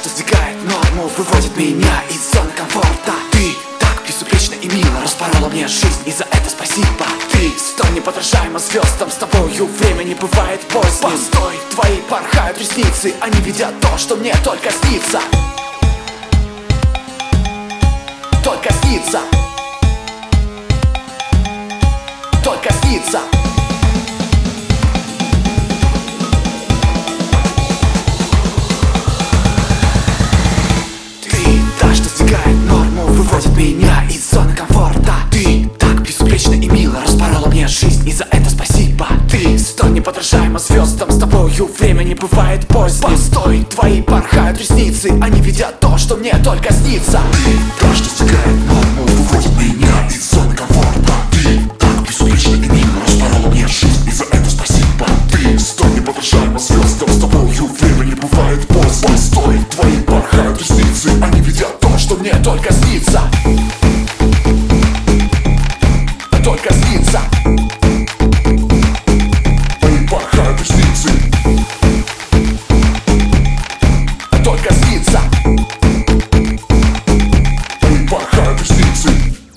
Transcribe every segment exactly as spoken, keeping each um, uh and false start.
что сдвигает норму, выводит меня из зоны комфорта. Ты так безупречно и мило распорола мне жизнь, и за это спасибо. Ты столь неподражаема звездам, с тобою время не бывает поздним. Постой, твои порхают ресницы, они видят то, что мне только снится. Только снится. Только снится. Ты та, что сдвигает норму, выводит меня из зоны комфорта. Ты так безупречно и мило распорола мне жизнь, и за это спасибо. Ты столь неподражаема звездам, с тобою время не бывает поздним. Постой, твои порхают ресницы, они видят то, что мне только снится. Ты та, что сдвигает норму, выводит меня из зоны комфорта. Ты так безупречно и мило распорола мне жизнь, и за это спасибо. Ты столь неподражаема звездам, с тобою время не бывает поздно. Постой, твои порхают ресницы, они видят то, что мне только снится. Только снится. Твои порхают ресницы. Только снится. Твои порхают ресницы.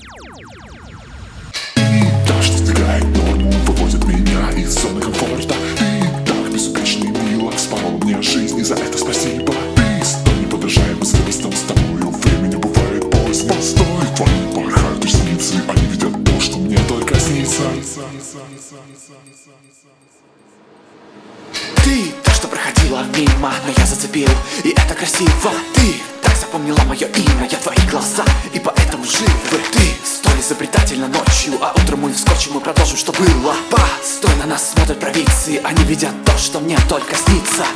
Ты та, что сдвигает норму, выводит меня из зоны комфорта. Ты так безупречно и мило распорола мне жизнь, и за это спасибо. Ты столь неподражаема звездам, с тобою время не бывает поздно. Постой, твои порхают ресницы, они видят то, что мне только снится. Ты та, что проходила мимо, но я зацепил, и это красиво. Ты так запомнила мое имя, я твои глаза, и поэтому живы. Ты столь изобретательна ночью, а утром мы вскочим и продолжим, что было. Постой, на нас смотрят провидцы, они видят то, что мне только снится.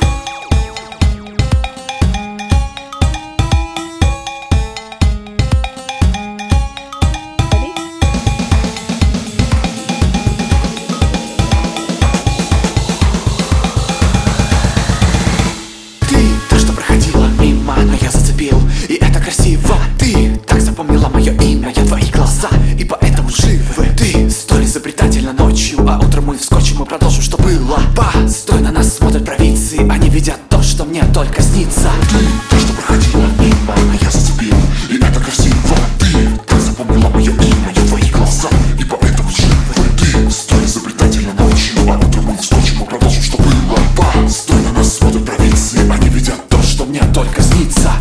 И это красиво. Ты так запомнила мое имя, я твои глаза, и поэтому живы. Ты столь изобретательна ночью, а утром мы вскочим и продолжим, что было. Постой, на нас смотрят провидцы, они видят то, что мне только снится. Ты та, что проходила мимо, но я зацепил, и это красиво. Ты так запомнила мое имя, я твои глаза, и поэтому живы. Ты столь изобретательна ночью, а утром мы вскочим и продолжим, что было. Постой, на нас смотрят провидцы, они видят то, что мне Только снится.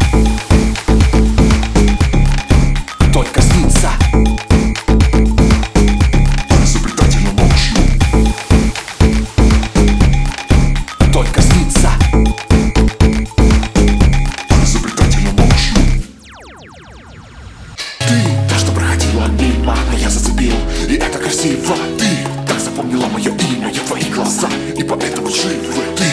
Только снится. изобретательно ночью. Только снится. Изобретательно ночью. Ты та, что проходила мимо, но я зацепил, и это красиво. Ты так запомнила мое имя, я твои глаза, и поэтому живы. Ты